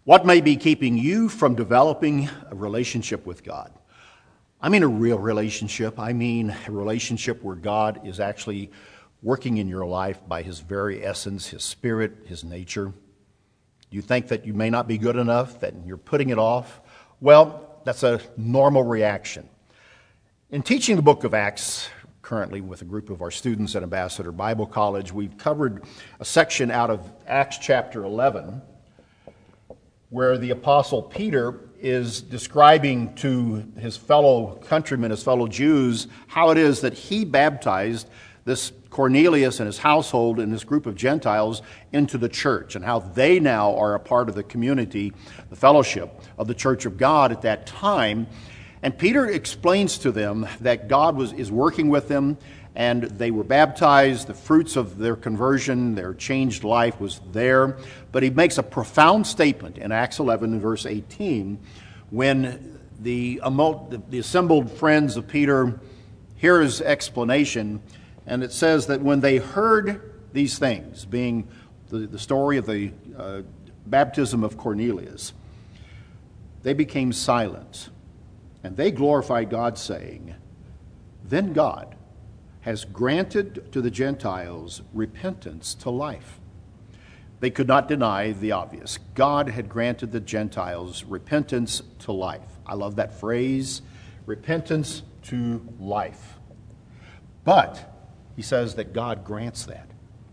What may be keeping you from developing a relationship with God? I mean a real relationship. I mean a relationship where God is actually working in your life by His very essence, His spirit, His nature. You think that you may not be good enough, that you're putting it off? Well, that's a normal reaction. In teaching the book of Acts, currently with a group of our students at Ambassador Bible College, we've covered a section out of Acts chapter 11, where the Apostle Peter is describing to his fellow countrymen, his fellow Jews, how it is that he baptized this Cornelius and his household and this group of Gentiles into the church, and how they now are a part of the community, the fellowship of the church of God at that time. And Peter explains to them that God is working with them, and they were baptized. The fruits of their conversion, their changed life was there. But he makes a profound statement in Acts 11 and verse 18 when the assembled friends of Peter hear his explanation. And it says that when they heard these things, being the story of the baptism of Cornelius, they became silent. And they glorified God, saying, "Then God has granted to the Gentiles repentance to life." They could not deny the obvious. God had granted the Gentiles repentance to life. I love that phrase, repentance to life. But he says that God grants that.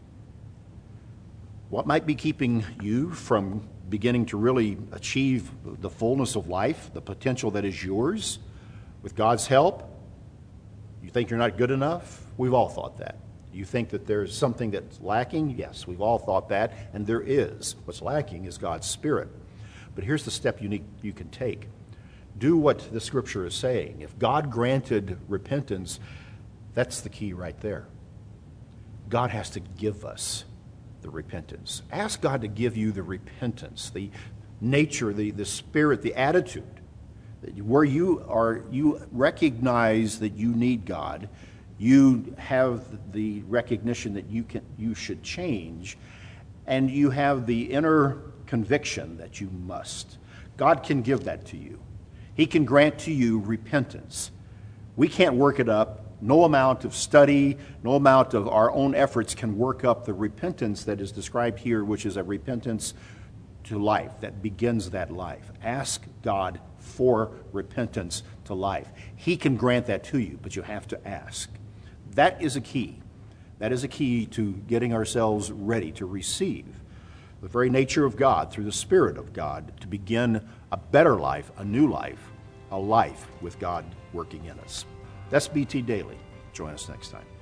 What might be keeping you from beginning to really achieve the fullness of life, the potential that is yours, with God's help? You think you're not good enough? We've all thought that. You think that there's something that's lacking? Yes, we've all thought that, and there is. What's lacking is God's Spirit. But here's the step you can take. Do what the Scripture is saying. If God granted repentance, that's the key right there. God has to give us the repentance. Ask God to give you the repentance, the nature, the spirit, the attitude, where you recognize that you need God. You have the recognition that you should change, and you have the inner conviction that you must. God can give that to you. He can grant to you repentance. We can't work it up. No amount of study, no amount of our own efforts can work up the repentance that is described here, which is a repentance to life, that begins that life. Ask God for repentance to life. He can grant that to you, but you have to ask. That is a key. That is a key to getting ourselves ready to receive the very nature of God through the Spirit of God to begin a better life, a new life, a life with God working in us. That's BT Daily. Join us next time.